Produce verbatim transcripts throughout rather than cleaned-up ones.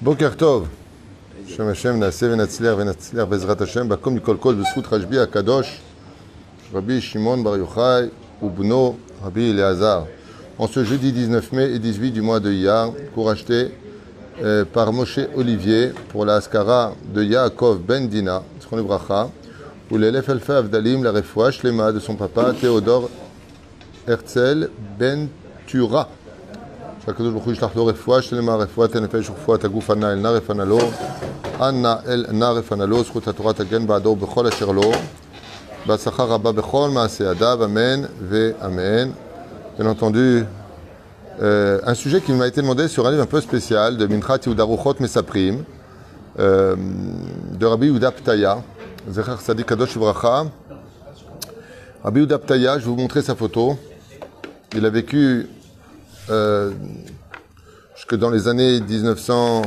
Boker Tov, Shem Hashem, Naaseh v'natzliach v'natzliach Bezrat Hashem, Bakom Mikol Kol, B'zchut Rashbi HaKadosh, Rabbi Shimon Bar Yochai, Ubno, Rabbi Eleazar. En ce jeudi dix-neuf mai et dix-huit du mois de Iyar, cours acheté euh, par Moshe Olivier pour la Askara de Yaakov Ben Dina, Zchon Bracha, où l'élève Alfa Avdalim, la refoua Shlema de son papa Théodore Herzl Ben Tura. שהקדוש ברוך הוא ישלח לו רפואה שלמה, רפואת הנפש ורפואת הגוף, אנא אל נא רפנה לו, אנא אל נא רפנה לו, זכות התורה תגן בעדו בכל אשר לו, בהצלחה רבה בכל מעשה ידיו, אמן ואמן. Bien entendu, euh, un sujet qui m'a été demandé sur un livre un peu spécial de Minchat Yehuda Ruchot Mesaprim, euh, de Rabbi Yehuda Ptaya, Zecher Tzadik Kadosh Livracha. Rabbi Yehuda Ptaya, je vais vous montrer sa photo. Il a vécu Euh, jusque dans les années dix-neuf cent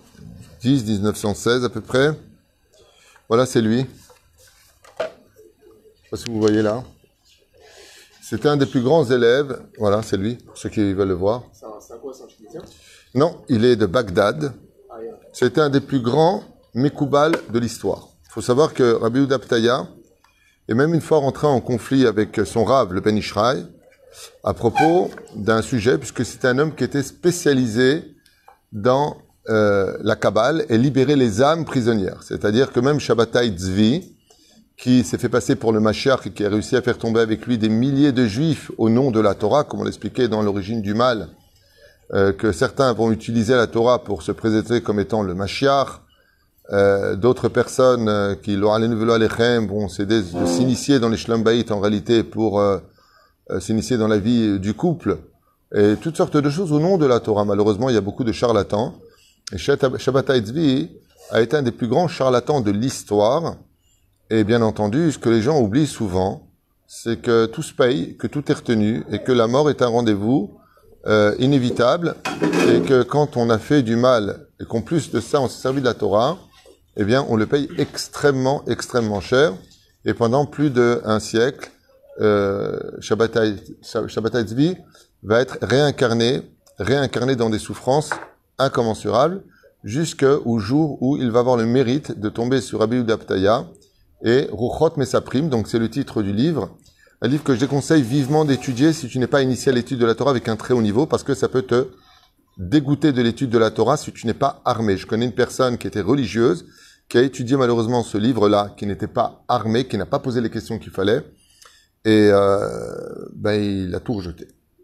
dix à dix-neuf cent seize à peu près. Voilà, c'est lui. Je ne sais pas si vous voyez là. C'était un des plus grands élèves. Voilà, c'est lui, pour ceux qui veulent le voir. C'est un quoi, c'est un Tunisien? Non, il est de Bagdad. Ah, yeah. C'était un des plus grands Mekoubal de l'histoire. Il faut savoir que Rabbi Yehuda Ptaya est même une fois rentré en conflit avec son Rav, le Ben Ishraï, à propos d'un sujet, puisque c'était un homme qui était spécialisé dans euh, la Kabbale et libérer les âmes prisonnières. C'est-à-dire que même Shabbatai Tzvi, qui s'est fait passer pour le Mashiach et qui a réussi à faire tomber avec lui des milliers de juifs au nom de la Torah, comme on l'expliquait dans l'origine du mal, euh, que certains vont utiliser la Torah pour se présenter comme étant le Mashiach, euh, d'autres personnes euh, qui l'ont allé nouveau alechem vont s'aider de s'initier dans les Shlom Bayit en réalité pour euh, s'initier dans la vie du couple, et toutes sortes de choses au nom de la Torah. Malheureusement, il y a beaucoup de charlatans. Et Shabbatai Tzvi a été un des plus grands charlatans de l'histoire. Et bien entendu, ce que les gens oublient souvent, c'est que tout se paye, que tout est retenu, et que la mort est un rendez-vous euh, inévitable, et que quand on a fait du mal, et qu'en plus de ça, on s'est servi de la Torah, eh bien, on le paye extrêmement, extrêmement cher. Et pendant plus d'un siècle, Euh, Shabbatai Tzvi va être réincarné, réincarné dans des souffrances incommensurables jusqu'au jour où il va avoir le mérite de tomber sur Rabbi Yehuda Ptaya et Ruchot Mesaprim, donc c'est le titre du livre, un livre que je déconseille vivement d'étudier si tu n'es pas initié à l'étude de la Torah avec un très haut niveau, parce que ça peut te dégoûter de l'étude de la Torah si tu n'es pas armé. Je connais une personne qui était religieuse, qui a étudié malheureusement ce livre-là, qui n'était pas armé, qui n'a pas posé les questions qu'il fallait, et euh, ben, il a tout rejeté.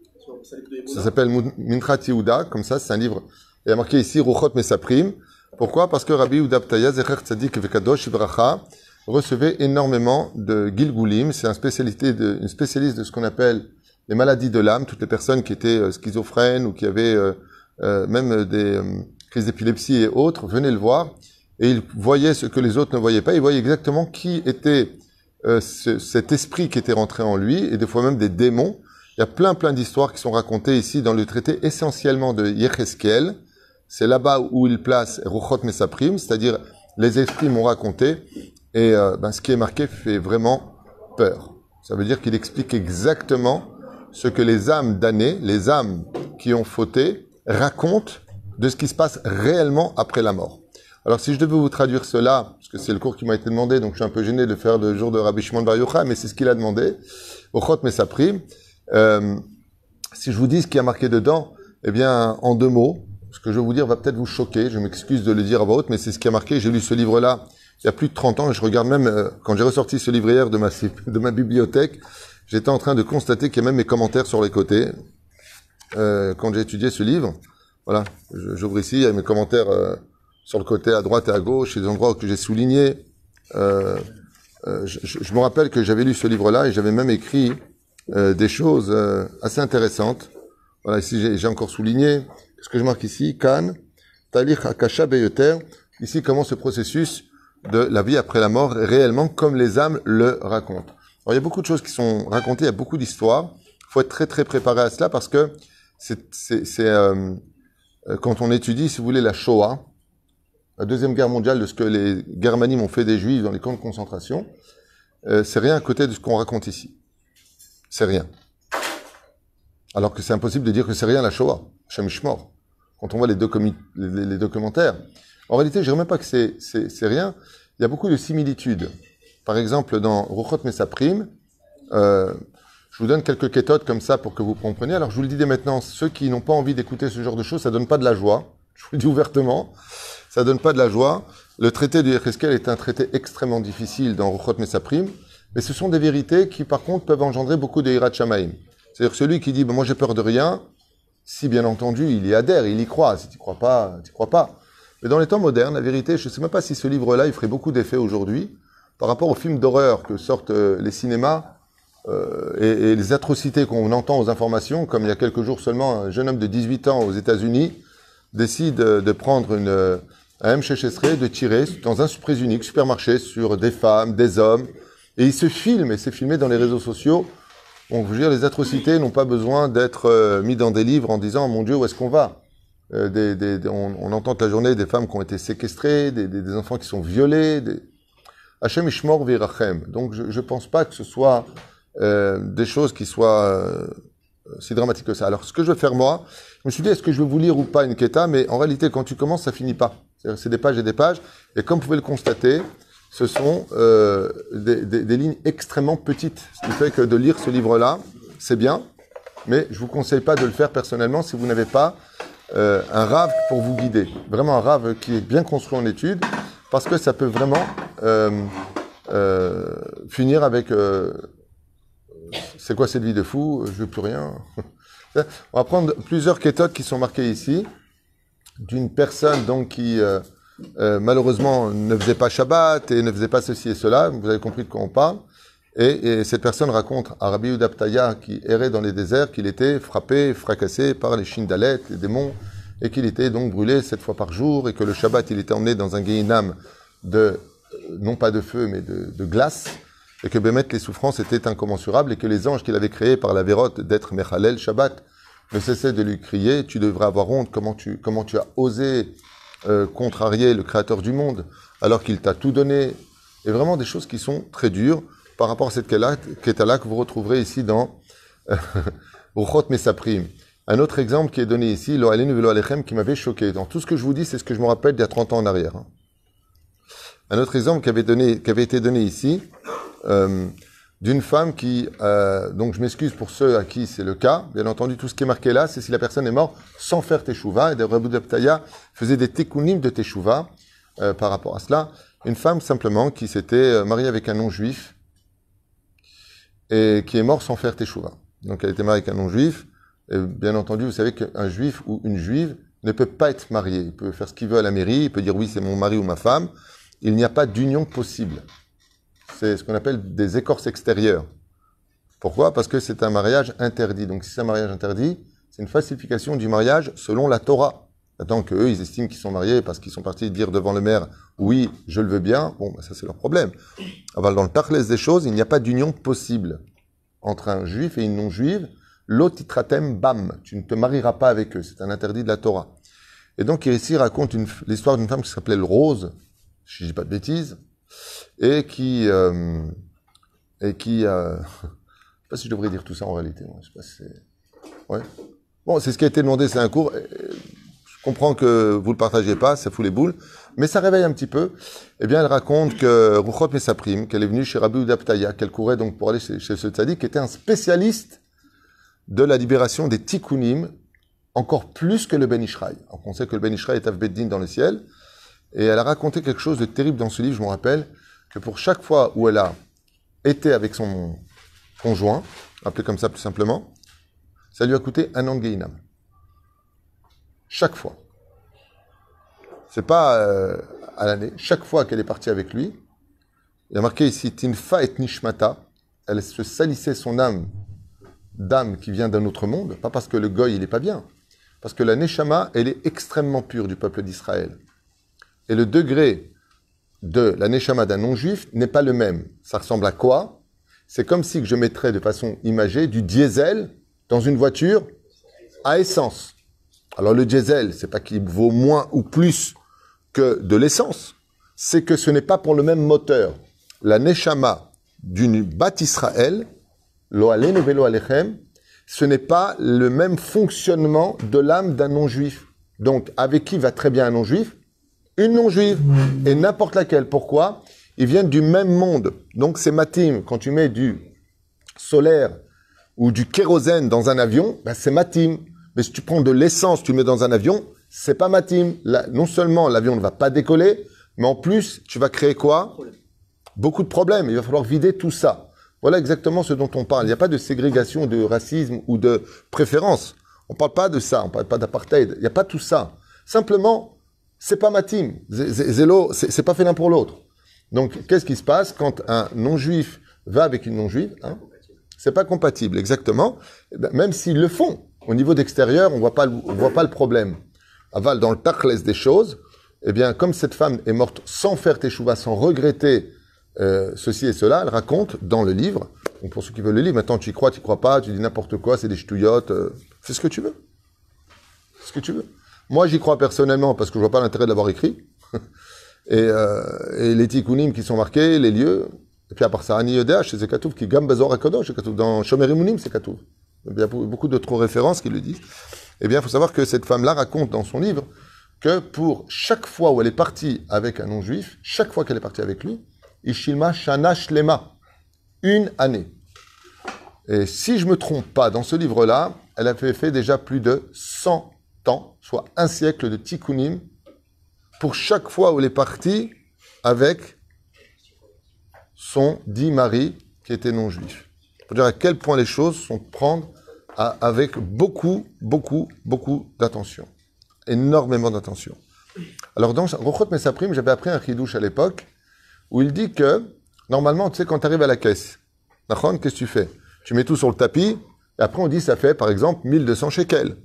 Ça s'appelle Minchat Yehuda, comme ça, c'est un livre. Il y a marqué ici Ruchot Mesaprim. Pourquoi? Parce que Rabbi Yehuda Ptaya, Zecher Tzadik Vekadosh Livracha, recevait énormément de Gilgulim. C'est un spécialité de, une spécialiste de ce qu'on appelle les maladies de l'âme. Toutes les personnes qui étaient euh, schizophrènes ou qui avaient euh, euh, même des euh, crises d'épilepsie et autres venaient le voir. Et il voyait ce que les autres ne voyaient pas. Il voyait exactement qui était Euh, ce, cet esprit qui était rentré en lui, et des fois même des démons. Il y a plein plein d'histoires qui sont racontées ici dans le traité essentiellement de Yecheskel. C'est là-bas où il place Ruchot Mesaprim, c'est-à-dire les esprits m'ont raconté, et euh, ben, ce qui est marqué fait vraiment peur. Ça veut dire qu'il explique exactement ce que les âmes damnées, les âmes qui ont fauté, racontent de ce qui se passe réellement après la mort. Alors, si je devais vous traduire cela, parce que c'est le cours qui m'a été demandé, donc je suis un peu gêné de faire le jour de Rabbi Shimon Bar Yochai, mais c'est ce qu'il a demandé, Ruchot Mesaprim. Euh, si je vous dis ce qui a marqué dedans, eh bien, en deux mots, ce que je vais vous dire va peut-être vous choquer, je m'excuse de le dire à voix haute, mais c'est ce qui a marqué. J'ai lu ce livre-là il y a plus de trente ans, et je regarde même, euh, quand j'ai ressorti ce livre hier de ma, de ma bibliothèque, j'étais en train de constater qu'il y a même mes commentaires sur les côtés. Euh, quand j'ai étudié ce livre, voilà, j'ouvre ici, il y a mes commentaires euh, sur le côté à droite et à gauche, les endroits que j'ai soulignés. Euh, euh, je, je, je me rappelle que j'avais lu ce livre-là et j'avais même écrit euh, des choses euh, assez intéressantes. Voilà, ici j'ai encore souligné. Ce que je marque ici, Kan, Talich Akasha Beyoter. Ici, comment ce processus de la vie après la mort, réellement, comme les âmes le racontent. Alors, il y a beaucoup de choses qui sont racontées, il y a beaucoup d'histoires. Il faut être très très préparé à cela parce que c'est, c'est, c'est euh, quand on étudie, si vous voulez, la Shoah, la Deuxième Guerre mondiale, de ce que les Germanim ont fait des Juifs dans les camps de concentration, euh, c'est rien à côté de ce qu'on raconte ici. C'est rien. Alors que c'est impossible de dire que c'est rien la Shoah. Hashem Yishmor. quand on voit les, docu les, les documentaires. En réalité, je ne dirais même pas que c'est rien. Il y a beaucoup de similitudes. Par exemple, dans Ruchot Mesaprim, euh, je vous donne quelques kétotes comme ça pour que vous compreniez. Alors, je vous le dis dès maintenant, ceux qui n'ont pas envie d'écouter ce genre de choses, ça donne pas de la joie. Je vous le dis ouvertement, ça donne pas de la joie. Le traité de Yecheskel est un traité extrêmement difficile dans Ruchot Mesaprim, mais ce sont des vérités qui, par contre, peuvent engendrer beaucoup de Hirat Shamaim. C'est-à-dire celui qui dit, ben, moi j'ai peur de rien, si bien entendu il y adhère, il y croit. Si tu n'y crois pas, tu n'y crois pas. Mais dans les temps modernes, la vérité, je ne sais même pas si ce livre-là, il ferait beaucoup d'effet aujourd'hui, par rapport aux films d'horreur que sortent euh, les cinémas, euh, et, et les atrocités qu'on entend aux informations, comme il y a quelques jours seulement, un jeune homme de dix-huit ans aux États-Unis décide de prendre une, un M seize Esrei, de tirer dans un prix-unique supermarché sur des femmes, des hommes, et il se filme, et c'est filmé dans les réseaux sociaux. Bon, je veux dire, les atrocités n'ont pas besoin d'être euh, mis dans des livres en disant, mon Dieu, où est-ce qu'on va? euh, des, des, des, on, on entend toute la journée des femmes qui ont été séquestrées, des, des, des enfants qui sont violés. Des... Hachem Ishmor Virachem. Donc, je ne pense pas que ce soit euh, des choses qui soient euh, si dramatiques que ça. Alors, ce que je vais faire, moi, je me suis dit, est-ce que je vais vous lire ou pas une Keta? Mais en réalité, quand tu commences, ça finit pas. C'est des pages et des pages. Et comme vous pouvez le constater, ce sont euh, des, des, des lignes extrêmement petites. Ce qui fait que de lire ce livre-là, c'est bien, mais je vous conseille pas de le faire personnellement si vous n'avez pas euh, un rave pour vous guider. Vraiment un rave qui est bien construit en études, parce que ça peut vraiment euh, euh, finir avec euh, c'est quoi cette vie de fou? Je veux plus rien. On va prendre plusieurs kétotes qui sont marquées ici, d'une personne donc qui euh, Euh, malheureusement, ne faisait pas Shabbat et ne faisait pas ceci et cela. Vous avez compris de quoi on parle. Et, et cette personne raconte à Rabbi Yehuda Ptaya, qui errait dans les déserts, qu'il était frappé, fracassé par les Shindalet, les démons, et qu'il était donc brûlé sept fois par jour, et que le Shabbat, il était emmené dans un Gehinam de, non pas de feu, mais de, de glace, et que Bémet, les souffrances étaient incommensurables, et que les anges qu'il avait créés par la vérote d'être Mechalel Shabbat ne cessaient de lui crier, tu devrais avoir honte, comment tu, comment tu as osé Euh, contrarier le créateur du monde, alors qu'il t'a tout donné, et vraiment des choses qui sont très dures par rapport à cette Ketala que vous retrouverez ici dans Ruchot Mesaprim. Un autre exemple qui est donné ici, Lo Alenu Velo Alechem, qui m'avait choqué. Dans tout ce que je vous dis, c'est ce que je me rappelle d'il y a trente ans en arrière. Hein. Un autre exemple qui avait, donné, qui avait été donné ici, euh, d'une femme qui, euh, donc je m'excuse pour ceux à qui c'est le cas, bien entendu tout ce qui est marqué là, c'est si la personne est morte sans faire teshuva, et Rabbi Yehuda Ptaya faisait des tekkunim de teshuva euh, par rapport à cela. Une femme simplement qui s'était mariée avec un non-juif et qui est morte sans faire teshuva. Donc elle était mariée avec un non-juif, et bien entendu vous savez qu'un juif ou une juive ne peut pas être marié, il peut faire ce qu'il veut à la mairie, il peut dire oui c'est mon mari ou ma femme, il n'y a pas d'union possible. C'est ce qu'on appelle des écorces extérieures. Pourquoi? Parce que c'est un mariage interdit. Donc si c'est un mariage interdit, c'est une falsification du mariage selon la Torah. Maintenant qu'eux, ils estiment qu'ils sont mariés parce qu'ils sont partis dire devant le maire « Oui, je le veux bien », bon, ben, ça c'est leur problème. Alors, dans le tachlès des choses, il n'y a pas d'union possible entre un juif et une non-juive. Lotitratem bam, tu ne te marieras pas avec eux. C'est un interdit de la Torah. Et donc ici, il raconte l'histoire d'une femme qui s'appelait Rose, si je ne dis pas de bêtises, et qui, euh, et qui, euh, je sais pas si je devrais dire tout ça en réalité. Moi. Je sais pas si c'est, ouais. Bon, c'est ce qui a été demandé, c'est un cours. Je comprends que vous le partagez pas, ça fout les boules, mais ça réveille un petit peu. Eh bien, elle raconte que Ruchot Mesaprim, qu'elle est venue chez Rabbi Yehuda Ptaya, qu'elle courait donc pour aller chez, chez ce tzaddik, qui était un spécialiste de la libération des tikkunim, encore plus que le Ben Ishraï. Alors on sait que le Ben Ishraï est Avbeddin dans le ciel, et elle a raconté quelque chose de terrible dans ce livre, je me rappelle, que pour chaque fois où elle a été avec son conjoint, appelé comme ça plus simplement, ça lui a coûté un an de Gehinam. Chaque fois. C'est pas euh, à l'année. Chaque fois qu'elle est partie avec lui, il y a marqué ici, Tinfa et Nishmata, elle se salissait son âme d'âme qui vient d'un autre monde, pas parce que le goy il est pas bien, parce que la Neshama, elle est extrêmement pure du peuple d'Israël. Et le degré de la Neshama d'un non-juif n'est pas le même. Ça ressemble à quoi? C'est comme si je mettrais de façon imagée du diesel dans une voiture à essence. Alors le diesel, c'est pas qu'il vaut moins ou plus que de l'essence, c'est que ce n'est pas pour le même moteur. La Neshama d'une Bat Israël, Lo Alenu Velo Alechem, ce n'est pas le même fonctionnement de l'âme d'un non-juif. Donc, avec qui va très bien un non-juif? Une non-juive. Et n'importe laquelle. Pourquoi? Ils viennent du même monde. Donc, c'est matim. Quand tu mets du solaire ou du kérosène dans un avion, ben c'est matim. Mais si tu prends de l'essence, tu mets dans un avion, c'est pas matim. Là, non seulement l'avion ne va pas décoller, mais en plus, tu vas créer quoi? Beaucoup de problèmes. Il va falloir vider tout ça. Voilà exactement ce dont on parle. Il n'y a pas de ségrégation, de racisme ou de préférence. On ne parle pas de ça. On ne parle pas d'apartheid. Il n'y a pas tout ça. Simplement, c'est pas matim. Zélo, c'est pas fait l'un pour l'autre. Donc, qu'est-ce qui se passe quand un non-juif va avec une non-juive, hein? C'est pas compatible, exactement. Même s'ils le font. Au niveau d'extérieur, on voit pas, on voit pas le problème. Aval, dans le tachlès des choses, eh bien, comme cette femme est morte sans faire teshuva, sans regretter euh, ceci et cela, elle raconte dans le livre. Donc, pour ceux qui veulent le livre, maintenant, tu y crois, tu y crois pas, tu dis n'importe quoi, c'est des ch'touillottes, euh, fais ce que tu veux. Fais ce que tu veux. Moi, j'y crois personnellement parce que je vois pas l'intérêt de l'avoir écrit. et, euh, et les tikkunim qui sont marqués, les lieux. Et puis, à part ça, Ani Yodeach, c'est Katouf qui gam bezor akadosh, c'est Katouf. Dans Shomer Imunim, c'est Katouf. Il y a beaucoup d'autres références qui le disent. Eh bien, il faut savoir que cette femme-là raconte dans son livre que pour chaque fois où elle est partie avec un non-juif, chaque fois qu'elle est partie avec lui, Ishilma Shana Shlema, une année. Et si je me trompe pas, dans ce livre-là, elle avait fait déjà plus de cent ans, soit un siècle de tikkunim, pour chaque fois où elle est partie avec son dit mari qui était non-juif. Pour dire à quel point les choses sont prendre à, avec beaucoup, beaucoup, beaucoup d'attention. Énormément d'attention. Alors dans Rochot Mesaprim, j'avais appris un chidouche à l'époque, où il dit que, normalement, tu sais, quand tu arrives à la caisse, qu'est-ce que tu fais? Tu mets tout sur le tapis, et après on dit ça fait, par exemple, mille deux cents shekels.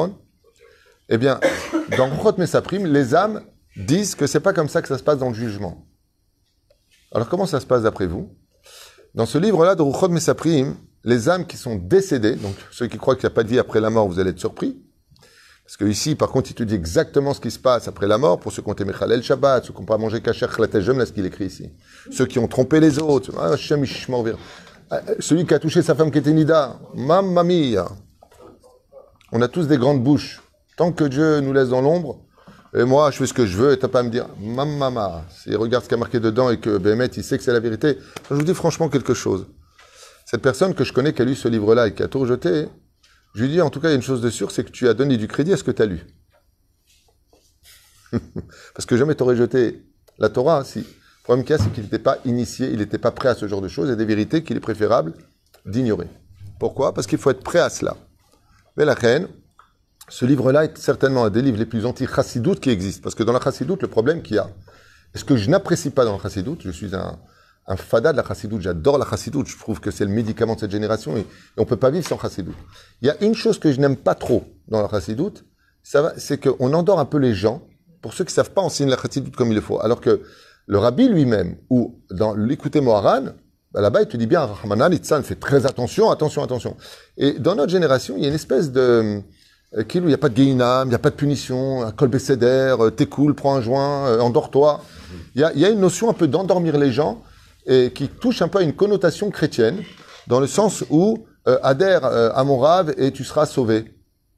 Eh bien, dans Rochot Mesaprim, les âmes disent que c'est pas comme ça que ça se passe dans le jugement. Alors comment ça se passe d'après vous? Dans ce livre-là de Rochot Mesaprim, les âmes qui sont décédées, donc ceux qui croient qu'il n'y a pas de vie après la mort, vous allez être surpris. Parce que ici, par contre, il te dit exactement ce qui se passe après la mort, pour ceux qui ont aimé Khalel Shabbat, ceux qui n'ont pas mangé Kacher Chlatejem, là ce qu'il écrit ici. Ceux qui ont trompé les autres, ah, celui qui a touché sa femme qui était Nida, Mamma mia. On a tous des grandes bouches. Tant que Dieu nous laisse dans l'ombre, et moi, je fais ce que je veux, et t'as pas à me dire, Mamma, s'il regarde ce qu'il y a marqué dedans et que Béhémet, il sait que c'est la vérité. Je vous dis franchement quelque chose. Cette personne que je connais qui a lu ce livre-là et qui a tout rejeté, je lui dis, en tout cas, il y a une chose de sûre, c'est que tu as donné du crédit à ce que tu as lu. Parce que jamais tu aurais jeté la Torah. Si. Le problème qu'il y a, c'est qu'il n'était pas initié, il n'était pas prêt à ce genre de choses. Il y a des vérités qu'il est préférable d'ignorer. Pourquoi? Parce qu'il faut être prêt à cela. Mais la reine, ce livre-là est certainement un des livres les plus anti-chassidoutes qui existent. Parce que dans la chassidoute, le problème qu'il y a, et ce que je n'apprécie pas dans la chassidoute, je suis un, un fada de la chassidoute, j'adore la chassidoute, je trouve que c'est le médicament de cette génération et, et on ne peut pas vivre sans chassidoute. Il y a une chose que je n'aime pas trop dans la chassidoute, c'est qu'on endort un peu les gens, pour ceux qui ne savent pas enseigner la chassidoute comme il le faut. Alors que le rabbi lui-même, ou dans l'écouter Moharan, bah là-bas il te dit bien, Rahmanan Itzan, fait très attention, attention, attention. Et dans notre génération, il y a une espèce de... Euh, il n'y a pas de guéinam, il n'y a pas de punition, un kol bécéder, euh, t'es cool, prends un joint, euh, endors-toi. Il y a, il y a une notion un peu d'endormir les gens, et qui touche un peu à une connotation chrétienne, dans le sens où euh, adhère euh, à mon rave et tu seras sauvé.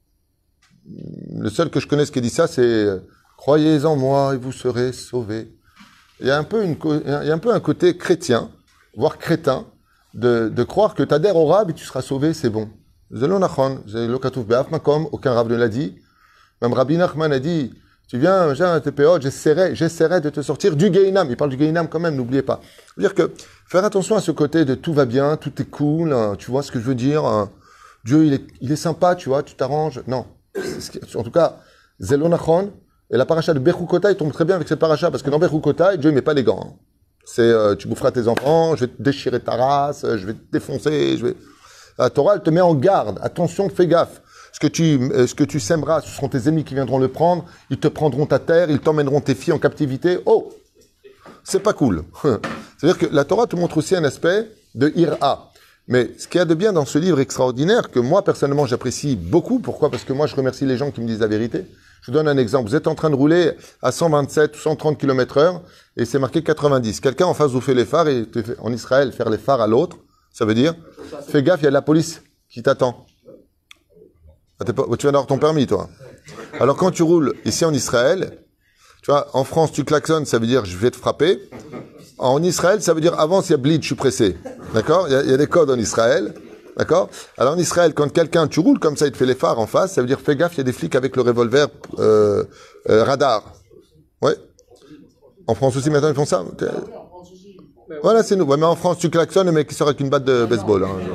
Le seul que je connaisse qui dit ça, c'est euh, croyez en moi et vous serez sauvés. Il y a un peu, une, il y a un, peu un côté chrétien, voire crétin, de, de croire que tu adhères au rave et tu seras sauvé, c'est bon. Zelon nachon, zelo katouf be'af makom, aucun rave ne l'a dit. Même Rabbi Nachman a dit, tu viens, j'ai un T P O, j'essaierai, j'essaierai de te sortir du Gainam. Il parle du Gainam quand même, n'oubliez pas. C'est-à-dire que, faire attention à ce côté de tout va bien, tout est cool, hein, tu vois ce que je veux dire, hein, Dieu, il est, il est sympa, tu vois, tu t'arranges. Non. En tout cas, Zelon nachon, et la paracha de Bechukota, il tombe très bien avec cette paracha, parce que dans Bechukota, Dieu, il met pas les gants. Hein. C'est, euh, tu boufferas tes enfants, je vais te déchirer ta race, je vais te défoncer, je vais... La Torah, elle te met en garde. Attention, fais gaffe. Ce que tu, euh, ce que tu sèmeras, ce seront tes ennemis qui viendront le prendre. Ils te prendront ta terre, ils t'emmèneront tes filles en captivité. Oh, c'est pas cool. C'est-à-dire que la Torah te montre aussi un aspect de ira. Mais ce qu'il y a de bien dans ce livre extraordinaire, que moi, personnellement, j'apprécie beaucoup. Pourquoi? Parce que moi, je remercie les gens qui me disent la vérité. Je vous donne un exemple. Vous êtes en train de rouler à cent vingt-sept ou cent trente kilomètres heure et c'est marqué quatre-vingt-dix. Quelqu'un en face vous fait les phares et te fait, en Israël, faire les phares à l'autre, ça veut dire, fais gaffe, il y a de la police qui t'attend. Ah, tu viens d'avoir ton permis, toi. Alors quand tu roules ici en Israël, tu vois, en France, tu klaxonnes, ça veut dire je vais te frapper. En Israël, ça veut dire avance, il y a bleed, je suis pressé. D'accord? Il y, a, il y a des codes en Israël. D'accord? Alors en Israël, quand quelqu'un, tu roules comme ça, il te fait les phares en face, ça veut dire fais gaffe, il y a des flics avec le revolver euh, euh, radar. Ouais. En France aussi, maintenant, ils font ça. Voilà, c'est nous. Ouais, mais en France, tu klaxonnes, le mec qui sort avec une batte de baseball. Hein,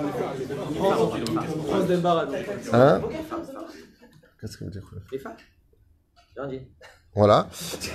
hein? Qu'est-ce que ça veut dire? Les phares. Voilà.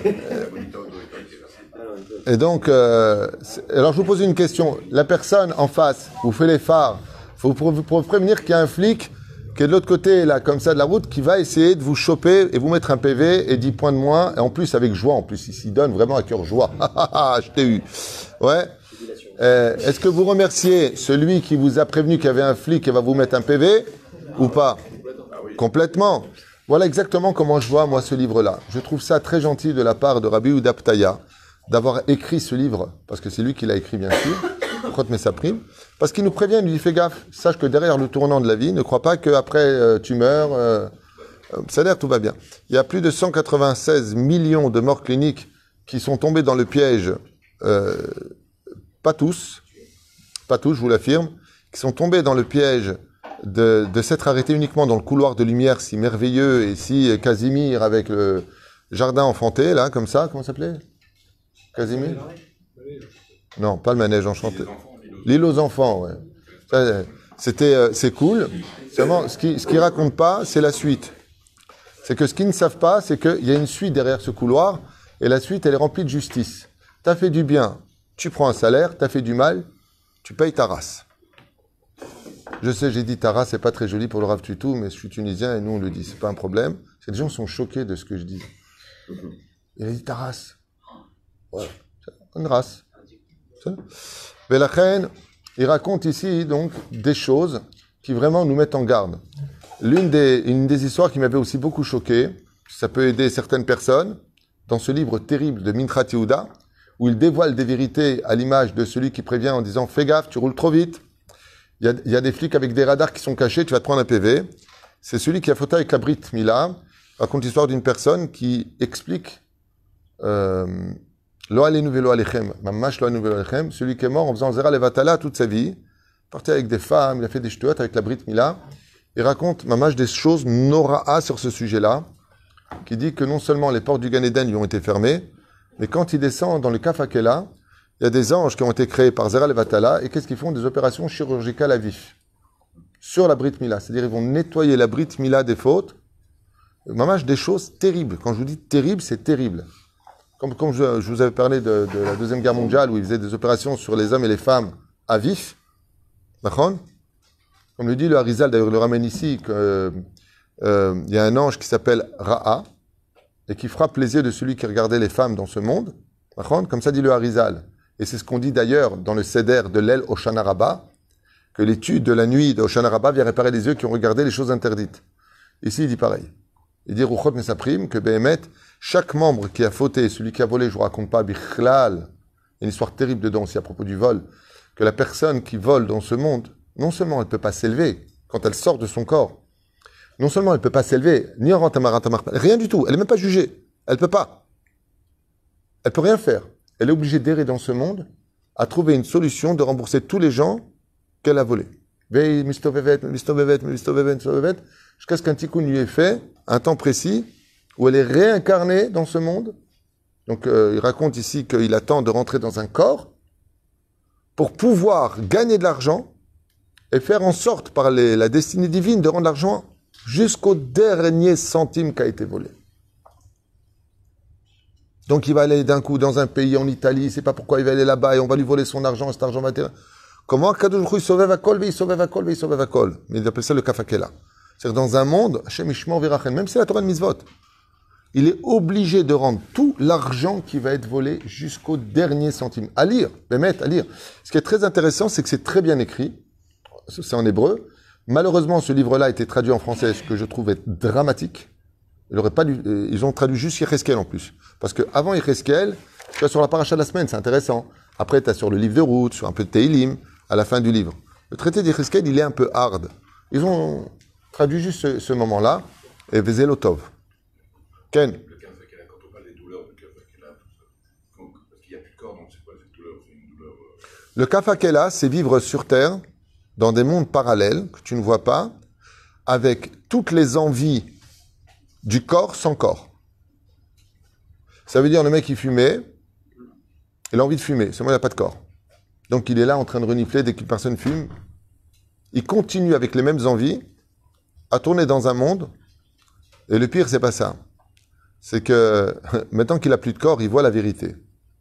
Et donc, euh, alors je vous pose une question. La personne en face vous fait les phares. Faut pour vous pour prévenir qu'il y a un flic qui est de l'autre côté, là, comme ça, de la route, qui va essayer de vous choper et vous mettre un P V et dix points de moins. Et en plus, avec joie, en plus, il s'y donne vraiment à cœur joie. Je t'ai eu. Ouais. Euh, est-ce que vous remerciez celui qui vous a prévenu qu'il y avait un flic et va vous mettre un P V ou pas? Complètement. Voilà exactement comment je vois, moi, ce livre-là. Je trouve ça très gentil de la part de Rabbi Yehuda Ptaya d'avoir écrit ce livre, parce que c'est lui qui l'a écrit, bien sûr, Chot Mesaprim, parce qu'il nous prévient, il nous dit, fais gaffe, sache que derrière le tournant de la vie, ne crois pas qu'après euh, tu meurs, euh, euh, ça a l'air, tout va bien. Il y a plus de cent quatre-vingt-seize millions de morts cliniques qui sont tombés dans le piège, euh, pas tous, pas tous, je vous l'affirme, qui sont tombés dans le piège de, de s'être arrêtés uniquement dans le couloir de lumière si merveilleux et si Casimir avec le jardin enfanté, là, comme ça, comment ça s'appelait? Casimir? Non, pas le manège enchanté. L'île aux enfants, ouais. Ça, c'était, euh, c'est cool. Seulement, ce qui, ce qui raconte pas, c'est la suite. C'est que ce qu'ils ne savent pas, c'est qu'il y a une suite derrière ce couloir, et la suite, elle est remplie de justice. T'as fait du bien, tu prends un salaire, t'as fait du mal, tu payes ta race. Je sais, j'ai dit ta race, c'est pas très joli pour le Rav Tutu, mais je suis tunisien et nous on le dit, c'est pas un problème. Ces gens sont choqués de ce que je dis. Il a dit ta race. Ouais, une race. Mais la reine, il raconte ici donc des choses qui vraiment nous mettent en garde. L'une des, une des histoires qui m'avait aussi beaucoup choqué, ça peut aider certaines personnes, dans ce livre terrible de Minchat Yehuda, où il dévoile des vérités à l'image de celui qui prévient en disant fais gaffe, tu roules trop vite. Il y a, il y a des flics avec des radars qui sont cachés, tu vas te prendre un P V. C'est celui qui a fauté avec la Brit Mila. Il raconte l'histoire d'une personne qui explique euh, Lo alenu velo alechem, mamash lo alenu velo alechem, celui qui est mort en faisant Zera Levatala toute sa vie, parti avec des femmes, il a fait des ch'tuot avec la Brit Mila. Il raconte mamash des choses nora'a sur ce sujet-là, qui dit que non seulement les portes du Gan Eden lui ont été fermées, mais quand il descend dans le Kaf Hakela, il y a des anges qui ont été créés par Zera Levatala, et qu'est-ce qu'ils font? Des opérations chirurgicales à vif. Sur la Brit Mila. C'est-à-dire, ils vont nettoyer la Brit Mila des fautes. Mamash, des choses terribles. Quand je vous dis terrible, c'est terrible. Comme, comme je, je vous avais parlé de, de la Deuxième Guerre mondiale, où ils faisaient des opérations sur les hommes et les femmes à vif. D'accord? Comme le dit le Harizal, d'ailleurs, le ramène ici, qu'il euh, euh, y a un ange qui s'appelle Ra'a, et qui frappe les yeux de celui qui regardait les femmes dans ce monde. D'accord? Comme ça dit le Harizal. Et c'est ce qu'on dit d'ailleurs dans le Seder de l'El Hoshana Rabbah, que l'étude de la nuit de Hoshana Rabbah vient réparer les yeux qui ont regardé les choses interdites. Ici, il dit pareil. Il dit Ruchot Mesaprim, que Behemet, chaque membre qui a fauté, celui qui a volé, je vous raconte pas, Bichlal, il y a une histoire terrible dedans aussi à propos du vol, que la personne qui vole dans ce monde, non seulement elle ne peut pas s'élever quand elle sort de son corps, non seulement elle ne peut pas s'élever, ni en rentamaratamarp, rien du tout, elle n'est même pas jugée, elle ne peut pas. Elle ne peut rien faire. Elle est obligée d'errer dans ce monde à trouver une solution de rembourser tous les gens qu'elle a volés. Jusqu'à ce qu'un tikkun lui ait fait, un temps précis, où elle est réincarnée dans ce monde. Donc euh, il raconte ici qu'il attend de rentrer dans un corps pour pouvoir gagner de l'argent et faire en sorte, par les, la destinée divine, de rendre l'argent jusqu'au dernier centime qui a été volé. Donc il va aller d'un coup dans un pays, en Italie, il ne sait pas pourquoi il va aller là-bas et on va lui voler son argent, cet argent va être... Comment Kadosh Baruch Hu, il sauve Vakol, il sauve Vakol, il sauve Vakol. Mais il appelle ça le Kafakela. C'est-à-dire dans un monde, Hashem Ishmor Virachen, même si c'est la Torah de Mitzvot, il est obligé de rendre tout l'argent qui va être volé jusqu'au dernier centime. À lire, Bémet, à lire. Ce qui est très intéressant, c'est que c'est très bien écrit. C'est en hébreu. Malheureusement, ce livre-là a été traduit en français, ce que je trouve être dramatique. Il aurait pas dû, ils ont traduit juste Yecheskel en plus. Parce que avant Yecheskel, tu as sur la paracha de la semaine, c'est intéressant. Après, tu as sur le livre de route, sur un peu de Teilim, à la fin du livre. Le traité d'Yecheskel, il est un peu hard. Ils ont traduit juste ce, ce moment-là. Et Vezelotov. Ken. Le kafakela, quand on parle des douleurs de kafakela, parce qu'il n'y a plus de corps, donc c'est quoi cette douleur? C'est une douleur. Euh... Le kafakela, c'est vivre sur Terre, dans des mondes parallèles que tu ne vois pas, avec toutes les envies du corps sans corps. Ça veut dire le mec il fumait, il a envie de fumer, seulement il n'a pas de corps. Donc il est là en train de renifler dès qu'une personne fume. Il continue avec les mêmes envies à tourner dans un monde. Et le pire, c'est pas ça. C'est que maintenant qu'il n'a plus de corps, il voit la vérité.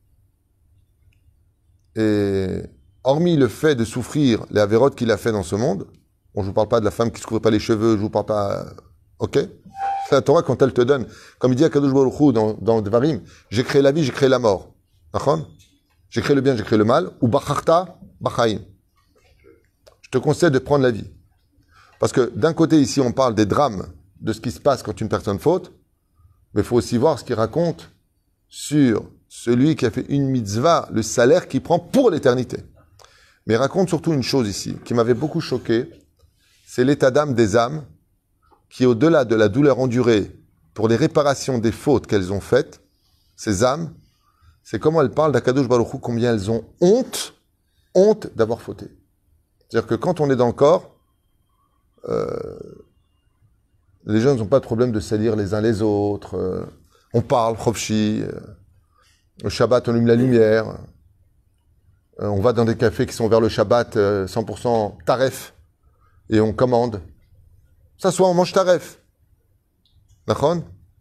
Et hormis le fait de souffrir les avérotes qu'il a fait dans ce monde, bon, je ne vous parle pas de la femme qui ne se couvre pas les cheveux, je ne vous parle pas... Ok? C'est la Torah quand elle te donne. Comme il dit à Kadosh Baruch Hu dans, dans Devarim, j'ai créé la vie, j'ai créé la mort. D'accord? J'ai créé le bien, j'ai créé le mal. Ou Bacharta, Bachaim. Je te conseille de prendre la vie. Parce que d'un côté, ici, on parle des drames de ce qui se passe quand une personne faute, mais il faut aussi voir ce qu'il raconte sur celui qui a fait une mitzvah, le salaire qu'il prend pour l'éternité. Mais il raconte surtout une chose ici, qui m'avait beaucoup choqué, c'est l'état d'âme des âmes, qui au-delà de la douleur endurée pour les réparations des fautes qu'elles ont faites, ces âmes, c'est comment elles parlent d'Akadosh Baruch Hu, combien elles ont honte, honte d'avoir fauté. C'est-à-dire que quand on est dans le corps, euh, les gens n'ont pas de problème de salir les uns les autres, euh, on parle, chofchi, euh, le Shabbat on allume la lumière, euh, on va dans des cafés qui sont vers le Shabbat euh, cent pour cent taref, et on commande. Ça soit on mange taref. D'accord?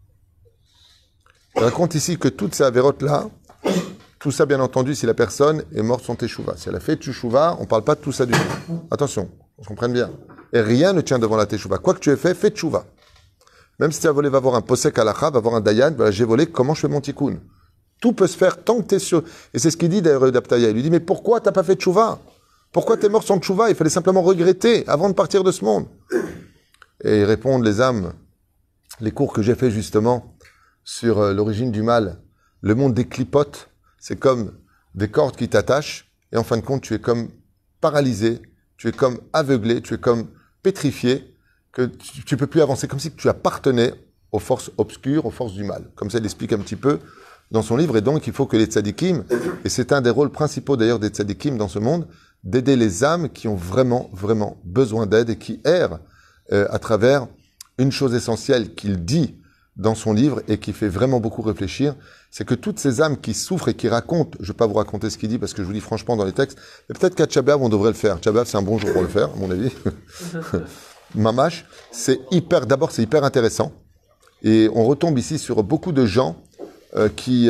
Il raconte ici que toutes ces avérotes-là, tout ça bien entendu si la personne est morte sans teshuva. Si elle a fait teshuva, on ne parle pas de tout ça du tout. Attention, on se comprenne bien. Et rien ne tient devant la teshuva. Quoi que tu aies fait, fais teshuva. Même si tu as volé, va voir un posek halacha, va voir un dayan, voilà, j'ai volé, comment je fais mon tikkun? Tout peut se faire tant que tu es sûr. Et c'est ce qu'il dit d'ailleurs d'Aptaya. Il lui dit, mais pourquoi tu n'as pas fait teshuva? Pourquoi tu es mort sans teshuva? Il fallait simplement regretter avant de partir de ce monde. Et ils répondent, les âmes, les cours que j'ai fait justement sur euh, l'origine du mal, le monde des clipotes, c'est comme des cordes qui t'attachent, et en fin de compte, tu es comme paralysé, tu es comme aveuglé, tu es comme pétrifié, que tu ne peux plus avancer, comme si tu appartenais aux forces obscures, aux forces du mal. Comme ça, il explique un petit peu dans son livre, et donc il faut que les tzadikim, et c'est un des rôles principaux d'ailleurs des tzadikim dans ce monde, d'aider les âmes qui ont vraiment, vraiment besoin d'aide et qui errent euh, à travers une chose essentielle qu'il dit dans son livre et qui fait vraiment beaucoup réfléchir, c'est que toutes ces âmes qui souffrent et qui racontent, je ne vais pas vous raconter ce qu'il dit parce que je vous dis franchement dans les textes, mais peut-être qu'à Tchabab on devrait le faire. Tchabab c'est un bon jour pour le faire, à mon avis. Mamash, c'est hyper, d'abord c'est hyper intéressant et on retombe ici sur beaucoup de gens euh, qui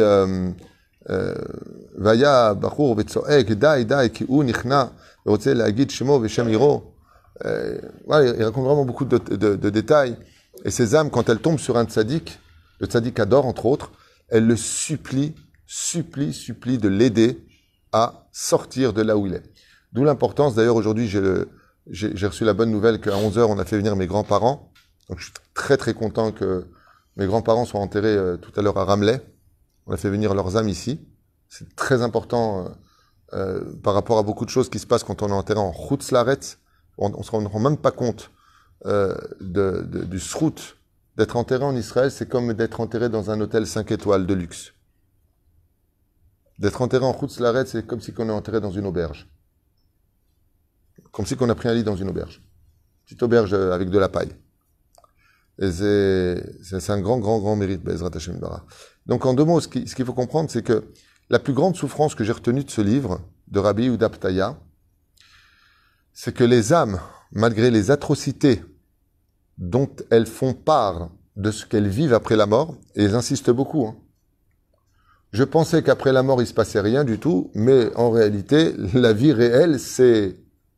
Vaya Bachur Vetsoek Dai Dai Ki U Nichna Rotze Lagid Shemo Veshem Hiro. Voilà, il raconte vraiment beaucoup de, de, de détails. Et ces âmes, quand elles tombent sur un tzaddik, le tzaddik adore, entre autres, elles le supplient, supplient, supplient de l'aider à sortir de là où il est. D'où l'importance, d'ailleurs, aujourd'hui, j'ai, j'ai, j'ai reçu la bonne nouvelle qu'à onze heures, on a fait venir mes grands-parents. Donc, je suis très, très content que mes grands-parents soient enterrés euh, tout à l'heure à Ramleh. On a fait venir leurs âmes ici. C'est très important euh, euh, par rapport à beaucoup de choses qui se passent quand on est enterré en Chutz Laaretz. On ne se rend même pas compte Euh, de, de, du srout, d'être enterré en Israël, c'est comme d'être enterré dans un hôtel cinq étoiles de luxe. D'être enterré en Chutz Laaretz, c'est comme si on est enterré dans une auberge. Comme si on a pris un lit dans une auberge. Petite auberge avec de la paille. Et c'est, c'est, c'est un grand, grand, grand mérite, Be'ezrat Hashem Bara. Donc en deux mots, ce, qui, ce qu'il faut comprendre, c'est que la plus grande souffrance que j'ai retenue de ce livre, de Rabbi Yehuda Aptaya, c'est que les âmes, malgré les atrocités dont elles font part de ce qu'elles vivent après la mort, et elles insistent beaucoup. Hein. Je pensais qu'après la mort, il ne se passait rien du tout, mais en réalité, la vie réelle, c'est...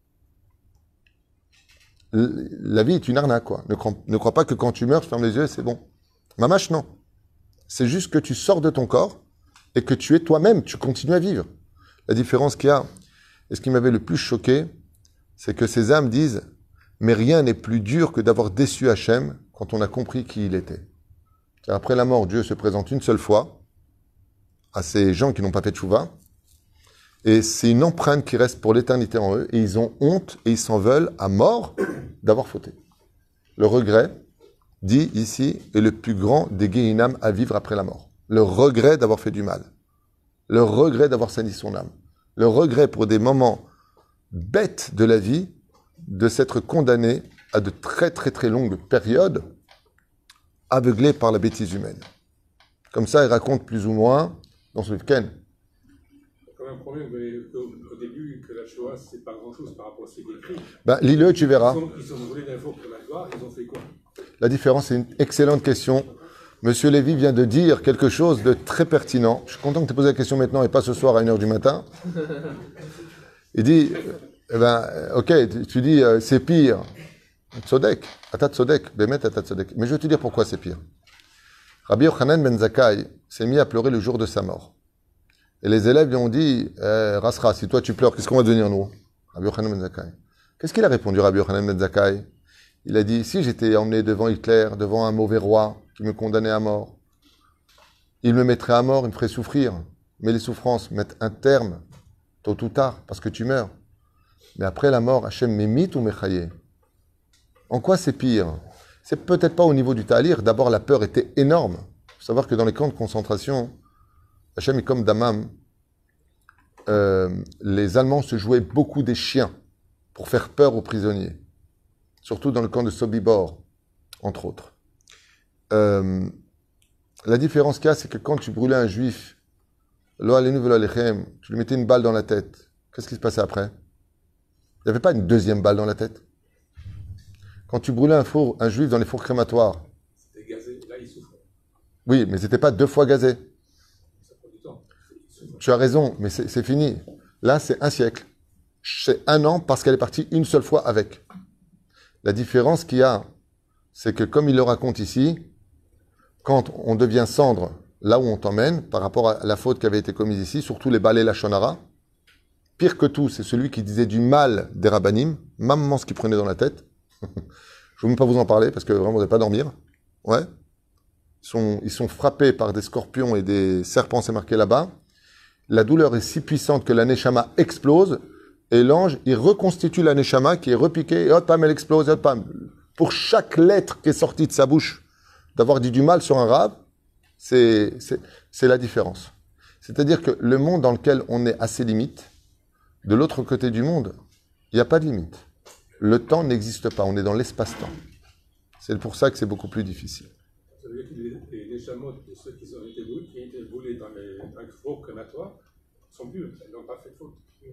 La vie est une arnaque, quoi. Ne crois, ne crois pas que quand tu meurs, tu fermes les yeux et c'est bon. Mamache, non. C'est juste que tu sors de ton corps et que tu es toi-même, tu continues à vivre. La différence qu'il y a, et ce qui m'avait le plus choqué, c'est que ces âmes disent « Mais rien n'est plus dur que d'avoir déçu Hachem quand on a compris qui il était. » Après la mort, Dieu se présente une seule fois à ces gens qui n'ont pas fait de tchouva, et c'est une empreinte qui reste pour l'éternité en eux, et ils ont honte et ils s'en veulent à mort d'avoir fauté. Le regret, dit ici, est le plus grand des Gehinam à vivre après la mort. Le regret d'avoir fait du mal. Le regret d'avoir sali son âme. Le regret pour des moments bêtes de la vie de s'être condamné à de très très très longues périodes aveuglé par la bêtise humaine. Comme ça, il raconte plus ou moins dans ce livre. Ken. Il y a quand même un problème au, au début que la Shoah, c'est pas grand-chose par rapport à ce qui est écrit. Ben, lis-le, tu verras. Ils sont, ils sont brûlés d'infos pour la gloire, ils ont fait quoi? La différence, c'est une excellente question. Monsieur Lévy vient de dire quelque chose de très pertinent. Je suis content que tu aies posé la question maintenant et pas ce soir à une heure du matin. Il dit, eh ben, ok, tu, tu dis, euh, c'est pire. Tzodek, atat tzodek, bemet atat tzodek. Mais je vais te dire pourquoi c'est pire. Rabbi Yochanan ben Zakkai s'est mis à pleurer le jour de sa mort. Et les élèves lui ont dit, eh, Rasra, si toi tu pleures, qu'est-ce qu'on va devenir nous? Rabbi Yochanan ben Zakkai. Qu'est-ce qu'il a répondu, Rabbi Yochanan ben Zakkai? Il a dit, si j'étais emmené devant Hitler, devant un mauvais roi qui me condamnait à mort, il me mettrait à mort, il me ferait souffrir. Mais les souffrances mettent un terme, tôt ou tard, parce que tu meurs. Mais après la mort, Hachem m'émite ou m'échaye. En quoi c'est pire? C'est peut-être pas au niveau du ta'alir. D'abord, la peur était énorme. Il faut savoir que dans les camps de concentration, Hachem est comme Damam. Euh, les Allemands se jouaient beaucoup des chiens pour faire peur aux prisonniers. Surtout dans le camp de Sobibor, entre autres. Euh, la différence qu'il y a, c'est que quand tu brûlais un juif, lo alenu velo alechem, tu lui mettais une balle dans la tête. Qu'est-ce qui se passait après? Il n'y avait pas une deuxième balle dans la tête. Quand tu brûlais un, four, un juif dans les fours crématoires. C'était gazé, là il souffrait. Oui, mais c'était pas deux fois gazé. Ça prend du temps. Tu as raison, mais c'est, c'est fini. Là, c'est un siècle. C'est un an parce qu'elle est partie une seule fois avec. La différence qu'il y a, c'est que comme il le raconte ici, quand on devient cendre là où on t'emmène, par rapport à la faute qui avait été commise ici, surtout les balais la shonara, pire que tout, c'est celui qui disait du mal des rabbanim, maman ce qu'il prenait dans la tête. Je ne veux même pas vous en parler parce que vraiment vous n'allez pas dormir. Ouais. Ils sont, ils sont frappés par des scorpions et des serpents, c'est marqué là-bas. La douleur est si puissante que la neshama explose et l'ange, il reconstitue la neshama qui est repiquée et hop, pam, elle explose, hop, pam. Pour chaque lettre qui est sortie de sa bouche, d'avoir dit du mal sur un rab, c'est, c'est, c'est la différence. C'est-à-dire que le monde dans lequel on est à ses limites, de l'autre côté du monde, il n'y a pas de limite. Le temps n'existe pas, on est dans l'espace-temps. C'est pour ça que c'est beaucoup plus difficile. Ça veut dire que les, les chamottes de ceux qui ont été brûlés, qui ont été brûlés dans les, dans les fours crématoires sont purs, ils n'ont pas fait de faute.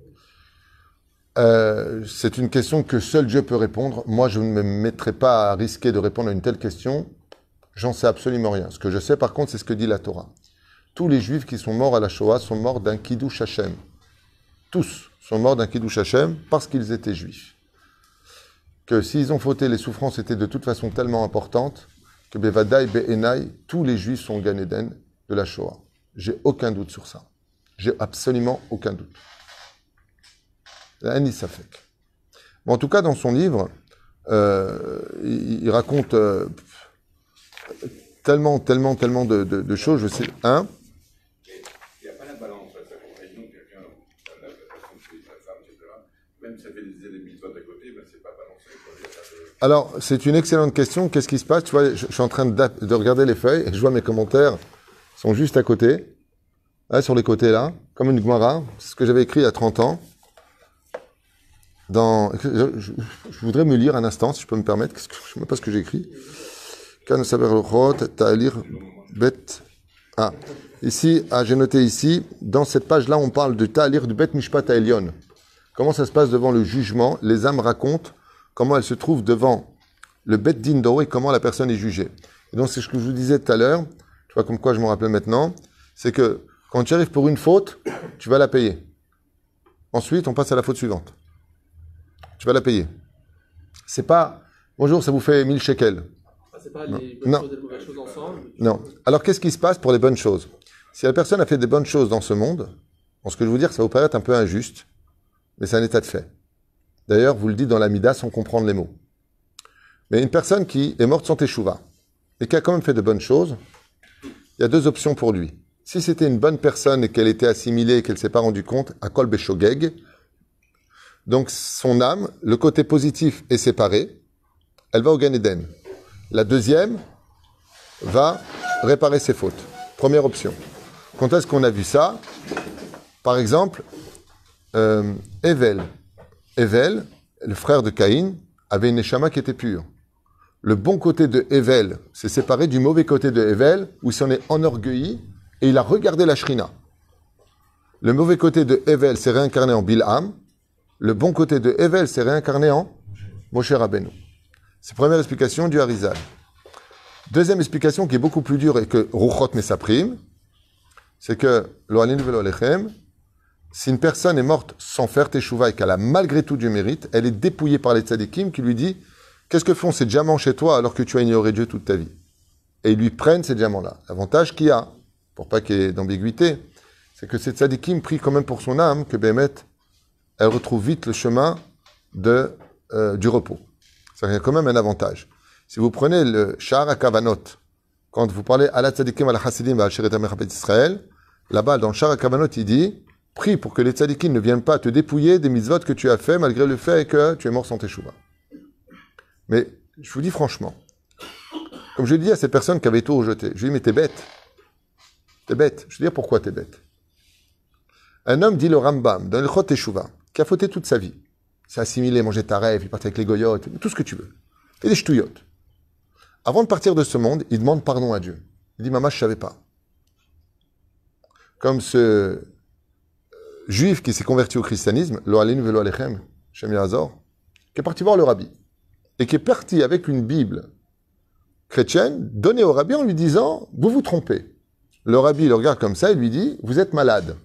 Euh, c'est une question que seul Dieu peut répondre. Moi, je ne me mettrai pas à risquer de répondre à une telle question. J'en sais absolument rien. Ce que je sais, par contre, c'est ce que dit la Torah. Tous les Juifs qui sont morts à la Shoah sont morts d'un Kiddush Hashem. Tous sont morts d'un Kiddush Hashem parce qu'ils étaient Juifs. Que s'ils ont fauté, les souffrances étaient de toute façon tellement importantes que Bevadai, Be'enai, tous les Juifs sont Gan Eden de la Shoah. J'ai aucun doute sur ça. J'ai absolument aucun doute. Ani Safek. Bon, en tout cas, dans son livre, euh, il, il raconte euh, tellement, tellement, tellement de, de, de choses. Je sais, hein? Il n'y a pas la balance, ça fait réunion, quelqu'un, la façon de tuer sa femme, et cetera. Même si ça fait des ennemis de à côté, ben c'est pas balancé. De... Alors, c'est une excellente question. Qu'est-ce qui se passe? Tu vois, je, je suis en train de, de regarder les feuilles et je vois mes commentaires sont juste à côté, là, sur les côtés, là, comme une Gemara. C'est ce que j'avais écrit il y a trente ans. Dans, je, je, je voudrais me lire un instant, si je peux me permettre. Je ne sais même pas ce que j'ai écrit. Ah, ici, ah, j'ai noté ici, dans cette page-là, on parle de Ta'alir du Bet Mishpat Ha'elyon. Comment ça se passe devant le jugement? Les âmes racontent comment elles se trouvent devant le Bet Din d'Oro et comment la personne est jugée. Et donc, c'est ce que je vous disais tout à l'heure, tu vois comme quoi je me rappelle maintenant, c'est que quand tu arrives pour une faute, tu vas la payer. Ensuite, on passe à la faute suivante. Tu vas la payer. C'est pas, bonjour, ça vous fait mille shekels. Ah, c'est pas les bonnes non. choses et les mauvaises choses ensemble. Non. Alors, qu'est-ce qui se passe pour les bonnes choses? Si la personne a fait des bonnes choses dans ce monde, bon, ce que je veux dire, ça va vous paraître un peu injuste, mais c'est un état de fait. D'ailleurs, vous le dites dans l'Amida sans comprendre les mots. Mais une personne qui est morte sans teshuva, et qui a quand même fait de bonnes choses, il y a deux options pour lui. Si c'était une bonne personne et qu'elle était assimilée et qu'elle ne s'est pas rendue compte, à kol beshogeg, donc son âme, le côté positif est séparé, elle va au Gan Eden. La deuxième va réparer ses fautes. Première option. Quand est-ce qu'on a vu ça? Par exemple, euh, Evel. Evel, le frère de Caïn, avait une neshama qui était pure. Le bon côté de Evel s'est séparé du mauvais côté de Evel, où il s'en est enorgueilli, et il a regardé la Shrina. Le mauvais côté de Evel s'est réincarné en Bilham. Le bon côté de Evel s'est réincarné en Moshe Rabbeinu. C'est la première explication du Harizal. Deuxième explication qui est beaucoup plus dure et que Ruchot Mesaprim, c'est que Lo alinu velo alechem, si une personne est morte sans faire teshuva et qu'elle a malgré tout du mérite, elle est dépouillée par les tzadikim qui lui dit « Qu'est-ce que font ces diamants chez toi alors que tu as ignoré Dieu toute ta vie ?» Et ils lui prennent ces diamants-là. L'avantage qu'il y a, pour pas qu'il y ait d'ambiguïté, c'est que ces tzadikim prient quand même pour son âme que Béhémet, elle retrouve vite le chemin de, euh, du repos. Ça a quand même un avantage. Si vous prenez le Sha'ar HaKavanot, quand vous parlez à la tzadikim, à la chassidim, à Sheret HaMechabet Israël, là-bas, dans le Sha'ar HaKavanot, il dit « Prie pour que les tzadikim ne viennent pas te dépouiller des mitzvot que tu as fait, malgré le fait que tu es mort sans teshuva. » Mais, je vous dis franchement, comme je dis à ces personnes qui avaient tout rejeté, je lui dis « Mais t'es bête. T'es bête. » Je veux dire pourquoi t'es bête. Un homme dit le Rambam, dans le Chot Teshuva, qui a fauté toute sa vie. C'est assimilé, manger ta rêve, il partait avec les goyotes, tout ce que tu veux. Et des ch'touillottes. Avant de partir de ce monde, il demande pardon à Dieu. Il dit, maman, je ne savais pas. Comme ce euh, juif qui s'est converti au christianisme, Lo alinu velo alechem, Shem Yazor, qui est parti voir le rabbi. Et qui est parti avec une Bible chrétienne, donnée au rabbi en lui disant, vous vous trompez. Le rabbi le regarde comme ça et lui dit, vous êtes malade.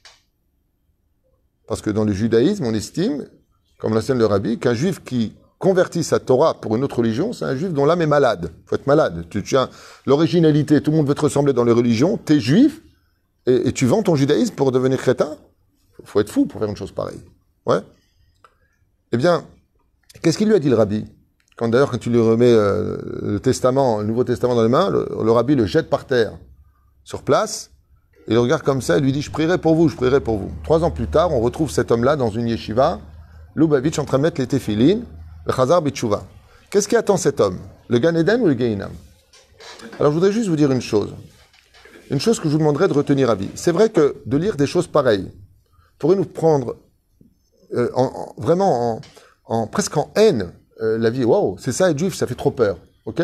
Parce que dans le judaïsme, on estime, comme l'enseigne le rabbi, qu'un juif qui convertit sa Torah pour une autre religion, c'est un juif dont l'âme est malade. Il faut être malade. Tu tiens l'originalité, tout le monde veut te ressembler dans les religions, tu es juif, et, et tu vends ton judaïsme pour devenir crétin. Il faut être fou pour faire une chose pareille. Ouais. Eh bien, qu'est-ce qu'il lui a dit le rabbi? Quand d'ailleurs, quand tu lui remets euh, le testament, le Nouveau Testament dans les mains, le, le rabbi le jette par terre, sur place, et il regarde comme ça, et lui dit, je prierai pour vous, je prierai pour vous. Trois ans plus tard, on retrouve cet homme-là dans une yeshiva, Lubavitch, en train de mettre les téphilines, le Chazar B'tshuva. Qu'est-ce qui attend cet homme? Le Gan Eden ou le Gehinam? Alors, je voudrais juste vous dire une chose. Une chose que je vous demanderais de retenir à vie. C'est vrai que de lire des choses pareilles pourrait nous prendre euh, en, en, vraiment en, en, presque en haine euh, la vie. Waouh, c'est ça être juif, ça fait trop peur. Ok?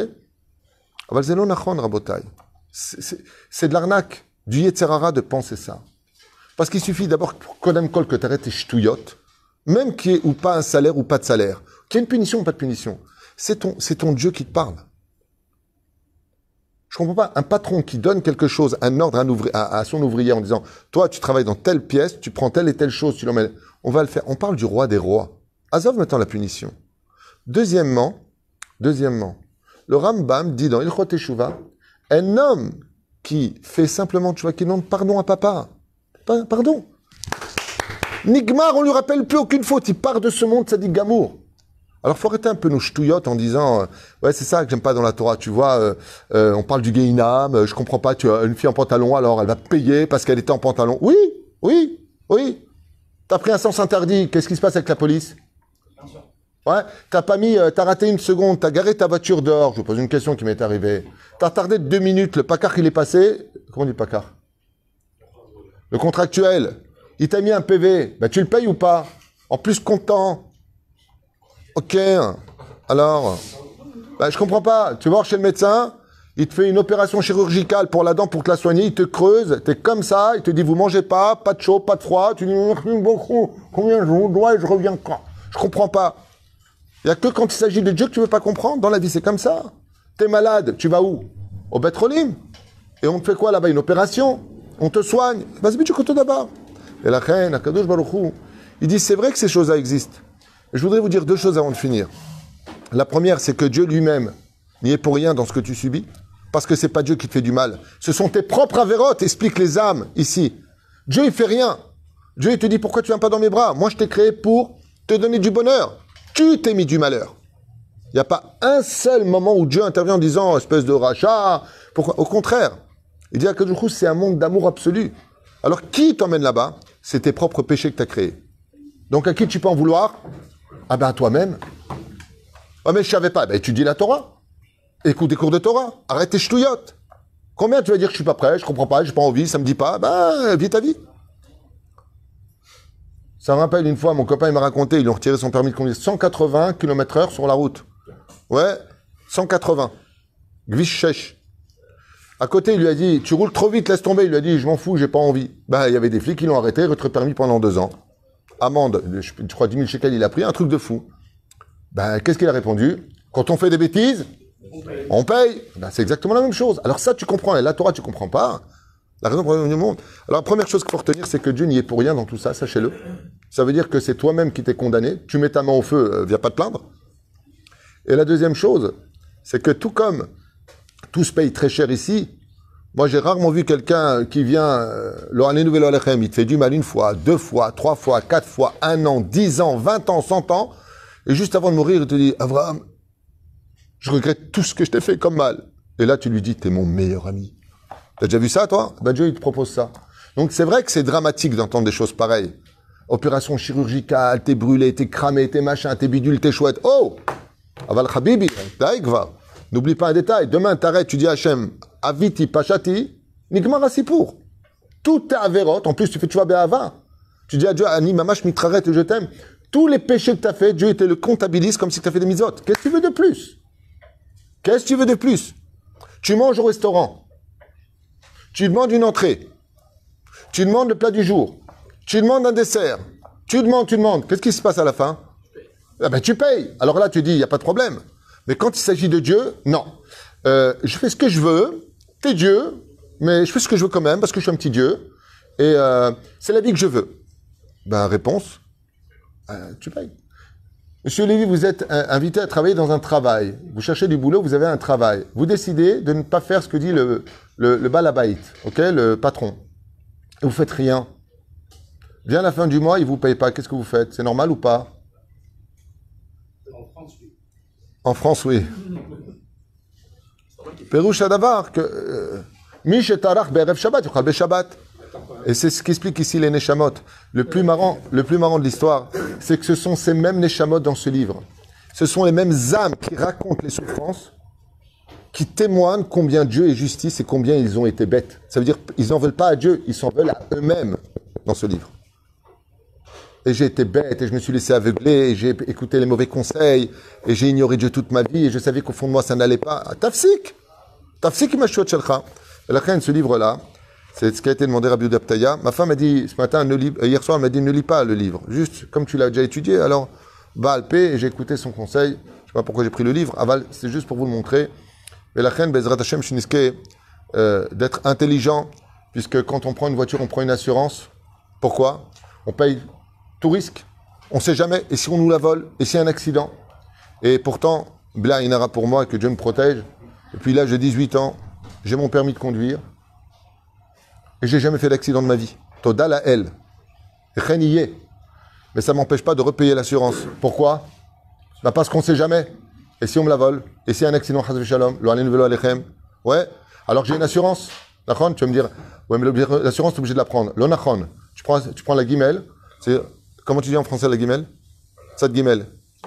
C'est de l'arnaque, du Yetzerara de penser ça. Parce qu'il suffit d'abord, Kodem Kol, que tu arrêtes tes ch'touillottes, même qu'il y ait ou pas un salaire ou pas de salaire, qu'il y ait une punition ou pas de punition. C'est ton, c'est ton Dieu qui te parle. Je comprends pas. Un patron qui donne quelque chose, un ordre à, un ouvri- à, à son ouvrier en disant, toi, tu travailles dans telle pièce, tu prends telle et telle chose, tu l'emmènes. On va le faire. On parle du roi des rois. Azov maintenant la punition. Deuxièmement, deuxièmement, le Rambam dit dans Ilchot Teshuvah, un homme qui fait simplement, tu vois, qui demande pardon à papa. Pa- Pardon. Nigmar, on lui rappelle plus aucune faute. Il part de ce monde, ça dit Gamour. Alors, faut arrêter un peu nos ch'touillottes en disant, euh, ouais, c'est ça que j'aime pas dans la Torah. Tu vois, euh, euh, on parle du Gehinam, euh, je comprends pas, tu as une fille en pantalon, alors elle va payer parce qu'elle était en pantalon. Oui, oui, oui. T'as pris un sens interdit, qu'est-ce qui se passe avec la police? Bien sûr. Ouais, t'as pas mis, euh, t'as raté une seconde, t'as garé ta voiture dehors. Je vous pose une question qui m'est arrivée. T'as tardé de deux minutes, le pacard il est passé. Comment on dit pacard? Le contractuel. Il t'a mis un P V. Ben, tu le payes ou pas? En plus content. Ok, alors, ben, je comprends pas. Tu vas voir chez le médecin, il te fait une opération chirurgicale pour la dent, pour te la soigner, il te creuse, t'es comme ça, il te dit vous mangez pas, pas de chaud, pas de froid, tu dis merci beaucoup, combien je vous dois et je reviens quand? Je comprends pas. Il y a que quand il s'agit de Dieu que tu veux pas comprendre. Dans la vie, c'est comme ça. T'es malade, tu vas où? Au Beth Rolim. Et on te fait quoi là-bas? Une opération? On te soigne? Vas-y, tu comptes d'abord. Et la reine, Akadosh Baruch Hu, il dit c'est vrai que ces choses-là existent. Je voudrais vous dire deux choses avant de finir. La première, c'est que Dieu lui-même n'y est pour rien dans ce que tu subis, parce que c'est pas Dieu qui te fait du mal. Ce sont tes propres avérotes, expliquent les âmes ici. Dieu, il fait rien. Dieu, il te dit, pourquoi tu viens pas dans mes bras? Moi, je t'ai créé pour te donner du bonheur. Tu t'es mis du malheur. Il n'y a pas un seul moment où Dieu intervient en disant, espèce de rachat. Pourquoi? Au contraire. Il dit à du coup, c'est un monde d'amour absolu. Alors, qui t'emmène là-bas? C'est tes propres péchés que tu as créés. Donc, à qui tu peux en vouloir? Ah ben, à toi-même. Ah, mais je savais pas. Ben, étudie la Torah. Écoute des cours de Torah. Arrête tes ch'touillottes. Combien tu vas dire que je suis pas prêt, je comprends pas, j'ai pas envie, ça me dit pas. Bah, vis ta vie. Ça me rappelle une fois, mon copain il m'a raconté, ils lui ont retiré son permis de conduire cent quatre-vingts kilomètres heure sur la route. Ouais, cent quatre-vingts. Gvish Shesh. À côté, il lui a dit, tu roules trop vite, laisse tomber. Il lui a dit, je m'en fous, j'ai pas envie. Ben, il y avait des flics qui l'ont arrêté, retrait permis pendant deux ans. Amende, je, je crois dix mille shekels, il a pris, un truc de fou. Ben, qu'est-ce qu'il a répondu? Quand on fait des bêtises, on paye. On paye. Ben, c'est exactement la même chose. Alors ça, tu comprends. Et la Torah, tu comprends pas. La raison pour laquelle du monde. Alors, la première chose qu'il faut retenir, c'est que Dieu n'y est pour rien dans tout ça, sachez-le. Ça veut dire que c'est toi-même qui t'es condamné. Tu mets ta main au feu, euh, viens pas te plaindre. Et la deuxième chose, c'est que tout comme tout se paye très cher ici, moi j'ai rarement vu quelqu'un qui vient, euh, il te fait du mal une fois, deux fois, trois fois, quatre fois, un an, dix ans, vingt ans, cent ans, et juste avant de mourir, il te dit, Abraham, je regrette tout ce que je t'ai fait comme mal. Et là tu lui dis, t'es mon meilleur ami. T'as déjà vu ça toi? Ben Dieu il te propose ça. Donc c'est vrai que c'est dramatique d'entendre des choses pareilles. Opération chirurgicale, t'es brûlé, t'es cramé, t'es machin, t'es bidule, t'es chouette. Oh! Aval Habibi, Daïkva. N'oublie pas un détail. Demain, t'arrêtes, tu dis à Hachem, Aviti, Pachati, Nigmar Asipour. Tout est avérote. En plus, tu fais, tu vas Béhava. Tu dis à Dieu, Ani, Mamash, Mitraret, et je t'aime. Tous les péchés que tu as fait, Dieu te le comptabilise comme si tu as fait des misotes. Qu'est-ce que tu veux de plus? Qu'est-ce que tu veux de plus? Tu manges au restaurant. Tu demandes une entrée. Tu demandes le plat du jour. Tu demandes un dessert. Tu demandes, tu demandes. Qu'est-ce qui se passe à la fin? Ah ben, tu payes. Alors là, tu dis, il n'y a pas de problème. Mais quand il s'agit de Dieu, non. Euh, je fais ce que je veux. T'es Dieu. Mais je fais ce que je veux quand même parce que je suis un petit Dieu. Et euh, c'est la vie que je veux. Ben, réponse, euh, tu payes. Monsieur Lévy, vous êtes euh, invité à travailler dans un travail. Vous cherchez du boulot, vous avez un travail. Vous décidez de ne pas faire ce que dit le, le, le balabait, ok, le patron. Et vous faites rien. Vient la fin du mois, il vous paye pas. Qu'est-ce que vous faites? C'est normal ou pas? En France, oui. En France, oui. Pérouche Adavar, que Mish et Tarach Berev Shabbat, il be Shabbat. Et c'est ce qu'explique ici les Neshamot. Le plus marrant, le plus marrant de l'histoire, c'est que ce sont ces mêmes Neshamot dans ce livre. Ce sont les mêmes âmes qui racontent les souffrances, qui témoignent combien Dieu est justice et combien ils ont été bêtes. Ça veut dire qu'ils n'en veulent pas à Dieu, ils s'en veulent à eux-mêmes dans ce livre. Et j'ai été bête, et je me suis laissé aveugler, et j'ai écouté les mauvais conseils, et j'ai ignoré Dieu toute ma vie, et je savais qu'au fond de moi, ça n'allait pas. Tafsik! Tafsik imashouat shalcha. Et la fin de ce livre-là, c'est ce qui a été demandé à Rabbi Yehuda Ptaya. Ma femme m'a dit, ce matin, ne lis, hier soir, elle m'a dit, ne lis pas le livre. Juste, comme tu l'as déjà étudié, alors, va alper, et j'ai écouté son conseil. Je ne sais pas pourquoi j'ai pris le livre. Aval, c'est juste pour vous le montrer. Et la fin, Bezrat Hashem, Shiniske, euh, d'être intelligent, puisque quand on prend une voiture, on prend une assurance. Pourquoi? On paye tout risque. On ne sait jamais. Et si on nous la vole? Et s'il y a un accident? Et pourtant, Bla Inara pour moi, que Dieu me protège. Et puis là, j'ai dix-huit ans, j'ai mon permis de conduire. Et j'ai jamais fait d'accident de ma vie. Toda la elle. Renié. Mais ça ne m'empêche pas de repayer l'assurance. Pourquoi? Bah parce qu'on ne sait jamais. Et si on me la vole? Et s'il y a un accident, Chas v'Shalom, lo alen velo alechem? Ouais. Alors j'ai une assurance. Nachon, tu vas me dire, ouais, mais l'assurance, tu es obligé de la prendre. Lo nachon. Tu prends, tu prends la guimelle. C'est, comment tu dis en français la guimelle? Cette guimelle.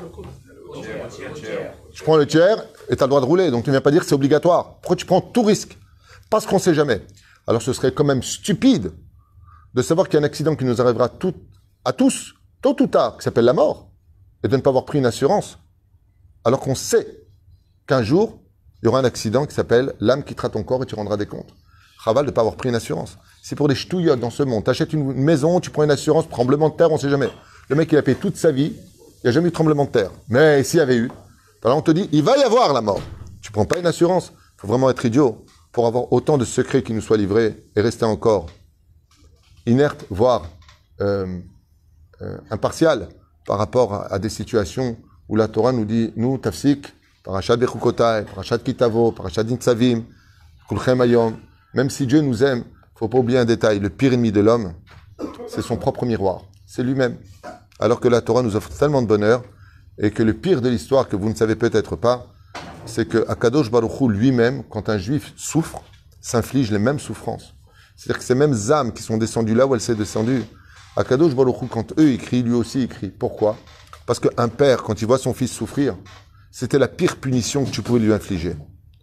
Tu prends le tiers et tu as le droit de rouler. Donc tu ne viens pas dire que c'est obligatoire. Pourquoi tu prends tout risque? Parce qu'on ne sait jamais. Alors ce serait quand même stupide de savoir qu'il y a un accident qui nous arrivera tout, à tous, tôt ou tard, qui s'appelle la mort, et de ne pas avoir pris une assurance, alors qu'on sait qu'un jour, il y aura un accident qui s'appelle l'âme quittera ton corps et tu rendras des comptes. Raval de ne pas avoir pris une assurance. C'est pour des ch'touillottes dans ce monde. Tu achètes une maison, tu prends une assurance, tremblement de terre, on ne sait jamais. Le mec, il a payé toute sa vie, il n'y a jamais eu de tremblement de terre. Mais s'il y avait eu, alors on te dit, il va y avoir la mort. Tu ne prends pas une assurance. Il faut vraiment être idiot pour avoir autant de secrets qui nous soient livrés et rester encore inerte, voire euh, euh, impartial par rapport à, à des situations où la Torah nous dit, nous, tafsik, parashat Bechukotai, parashat Kitavo, parashat Nitzavim, kulchem ayom, même si Dieu nous aime, il ne faut pas oublier un détail, le pire ennemi de l'homme, c'est son propre miroir, c'est lui-même. Alors que la Torah nous offre tellement de bonheur, et que le pire de l'histoire, que vous ne savez peut-être pas, c'est que Akadosh Baruch Hu lui-même, quand un juif souffre, s'inflige les mêmes souffrances. C'est-à-dire que ces mêmes âmes qui sont descendues là où elles sont descendues, Akadosh Baruch Hu, quand eux écrivent, lui aussi écrit. Pourquoi? Parce qu'un père, quand il voit son fils souffrir, c'était la pire punition que tu pouvais lui infliger.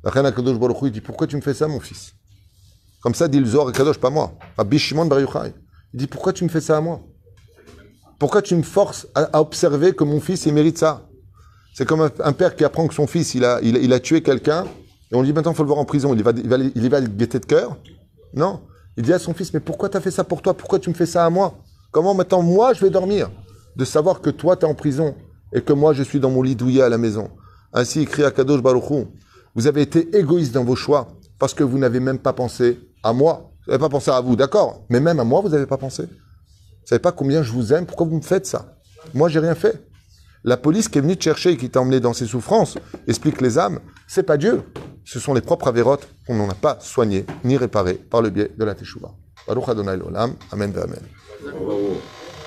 La reine Akadosh Baruch Hu, il dit, pourquoi tu me fais ça, mon fils? Comme ça, dit le Zohar Kadosh, pas moi. Rabbi Shimon Bar Yochai. Il dit, pourquoi tu me fais ça à moi? Pourquoi tu me forces à, à observer que mon fils, il mérite ça? C'est comme un, un père qui apprend que son fils, il a, il, il a tué quelqu'un, et on lui dit, maintenant, il faut le voir en prison. Il va, il va, il va le guetter de cœur? Non. Il dit à son fils, mais pourquoi tu as fait ça pour toi? Pourquoi tu me fais ça à moi? Comment maintenant, moi, je vais dormir? De savoir que toi, tu es en prison, et que moi, je suis dans mon lit douillet à la maison. Ainsi, écrit à Kadosh Baruch Hu, vous avez été égoïste dans vos choix, parce que vous n'avez même pas pensé à moi. Vous n'avez pas pensé à vous, d'accord? Mais même à moi, vous n'avez pas pensé. Vous ne savez pas combien je vous aime, pourquoi vous me faites ça? Moi, j'ai rien fait. La police qui est venue te chercher et qui t'a emmené dans ses souffrances, explique les âmes, c'est pas Dieu. Ce sont les propres avérotes qu'on n'en a pas soignées ni réparées par le biais de la Teshuvah. Baruch Adonai l'Olam. Amen ve Amen.